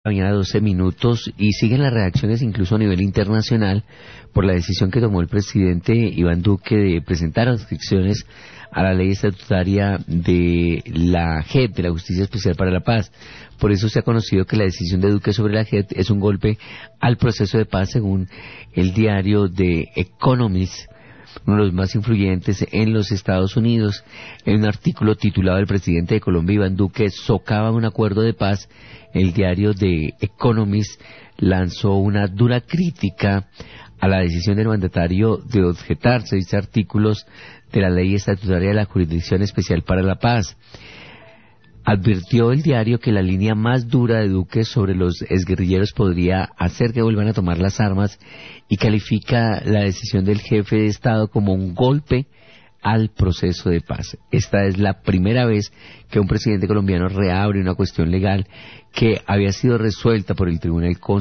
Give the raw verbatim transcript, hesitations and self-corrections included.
Mañana doce minutos y siguen las reacciones incluso a nivel internacional por la decisión que tomó el presidente Iván Duque de presentar restricciones a la ley estatutaria de la J E P, de la Justicia Especial para la Paz. Por eso se ha conocido que la decisión de Duque sobre la J E P es un golpe al proceso de paz, según el diario The Economist, uno de los más influyentes en los Estados Unidos. En un artículo titulado "El presidente de Colombia, Iván Duque, socava un acuerdo de paz", el diario The Economist lanzó una dura crítica a la decisión del mandatario de objetar seis artículos de la ley estatutaria de la Jurisdicción Especial para la Paz. Advirtió el diario que la línea más dura de Duque sobre los exguerrilleros podría hacer que vuelvan a tomar las armas, y califica la decisión del jefe de Estado como un golpe al proceso de paz. Esta es la primera vez que un presidente colombiano reabre una cuestión legal que había sido resuelta por el Tribunal Constitucional